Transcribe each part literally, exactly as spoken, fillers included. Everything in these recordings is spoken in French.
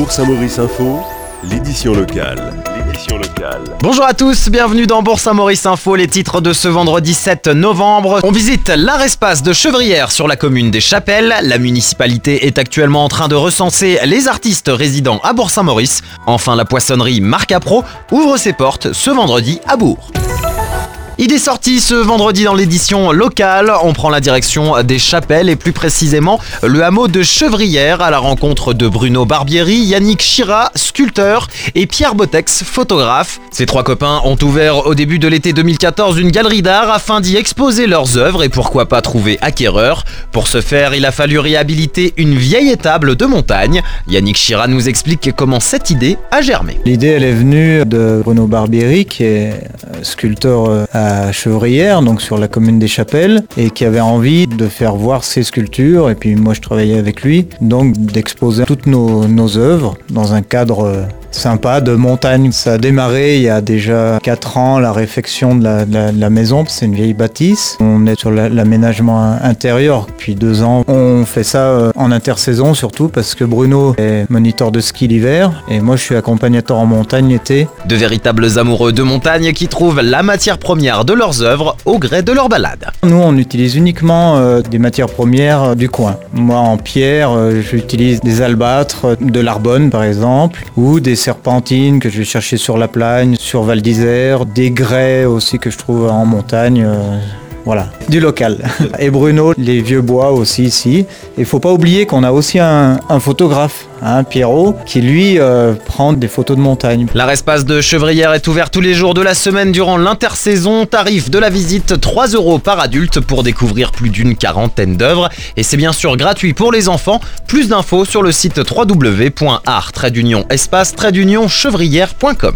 Bourg Saint-Maurice Info, l'édition locale. L'édition locale. Bonjour à tous, bienvenue dans Bourg Saint-Maurice Info, les titres de ce vendredi sept novembre. On visite l'art espace de Chevrières sur la commune des Chapelles. La municipalité est actuellement en train de recenser les artistes résidant à Bourg Saint-Maurice. Enfin, la poissonnerie Marca Pro ouvre ses portes ce vendredi à Bourg. Il est sorti ce vendredi dans l'édition locale. On prend la direction des Chapelles et plus précisément le hameau de Chevrières à la rencontre de Bruno Barbieri, Yannick Chira, sculpteur et Pierre Botex, photographe. Ces trois copains ont ouvert au début de l'été deux mille quatorze une galerie d'art afin d'y exposer leurs œuvres et pourquoi pas trouver acquéreur. Pour ce faire, il a fallu réhabiliter une vieille étable de montagne. Yannick Chira nous explique comment cette idée a germé. L'idée elle est venue de Bruno Barbieri qui est sculpteur à à Chevrières, donc sur la commune des Chapelles, et qui avait envie de faire voir ses sculptures, et puis moi je travaillais avec lui, donc d'exposer toutes nos, nos œuvres dans un cadre sympa de montagne. Ça a démarré il y a déjà quatre ans, la réfection de la, de la, de la maison, c'est une vieille bâtisse. On est sur la, l'aménagement intérieur depuis deux ans. On fait ça en intersaison surtout parce que Bruno est moniteur de ski l'hiver et moi je suis accompagnateur en montagne l'été. De véritables amoureux de montagne qui trouvent la matière première de leurs œuvres au gré de leur balade. Nous on utilise uniquement euh, des matières premières du coin. Moi en pierre, euh, j'utilise des albâtres, de l'arbonne par exemple, ou des serpentines que je vais chercher sur la Plagne, sur Val d'Isère, des grès aussi que je trouve en montagne. Euh, Voilà, du local. Et Bruno, les vieux bois aussi ici. Il ne faut pas oublier qu'on a aussi un, un photographe, hein, Pierrot, qui lui euh, prend des photos de montagne. L'art espace de Chevrières est ouvert tous les jours de la semaine durant l'intersaison. Tarif de la visite trois euros par adulte pour découvrir plus d'une quarantaine d'œuvres. Et c'est bien sûr gratuit pour les enfants. Plus d'infos sur le site w w w point art espace chevrières point com.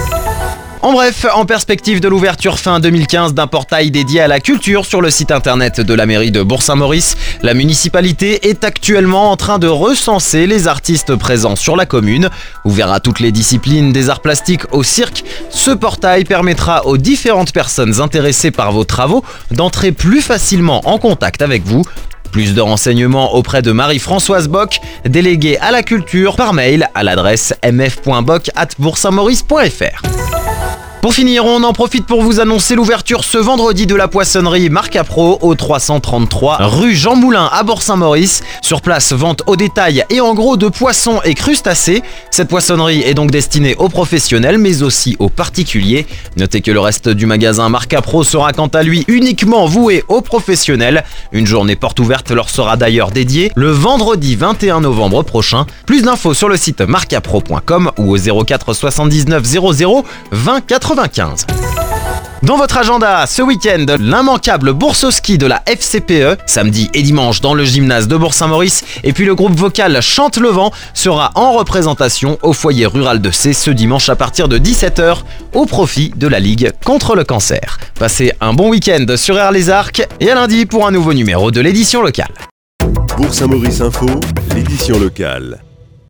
En bref, en perspective de l'ouverture fin deux mille quinze d'un portail dédié à la culture sur le site internet de la mairie de Bourg-Saint-Maurice, la municipalité est actuellement en train de recenser les artistes présents sur la commune. Ouvert à toutes les disciplines des arts plastiques au cirque, ce portail permettra aux différentes personnes intéressées par vos travaux d'entrer plus facilement en contact avec vous. Plus de renseignements auprès de Marie-Françoise Bock, déléguée à la culture, par mail à l'adresse m f point bock arobase bourg saint maurice point f r. Pour finir, on en profite pour vous annoncer l'ouverture ce vendredi de la poissonnerie Marca Pro au trois cent trente-trois rue Jean Moulin à Bourg-Saint-Maurice. Sur place, vente au détail et en gros de poissons et crustacés. Cette poissonnerie est donc destinée aux professionnels mais aussi aux particuliers. Notez que le reste du magasin Marca Pro sera quant à lui uniquement voué aux professionnels. Une journée porte ouverte leur sera d'ailleurs dédiée le vendredi vingt et un novembre prochain. Plus d'infos sur le site marca pro point com ou au zéro quatre soixante-dix-neuf zéro zéro vingt quatre-vingt-quinze. Dans votre agenda, ce week-end, l'immanquable bourse au ski de la F C P E, samedi et dimanche dans le gymnase de Bourg-Saint-Maurice, et puis le groupe vocal Chante le vent sera en représentation au foyer rural de C ce dimanche à partir de dix-sept heures au profit de la Ligue contre le cancer. Passez un bon week-end sur Air les Arcs et à lundi pour un nouveau numéro de l'édition locale. Bourg Saint-Maurice Info, l'édition locale.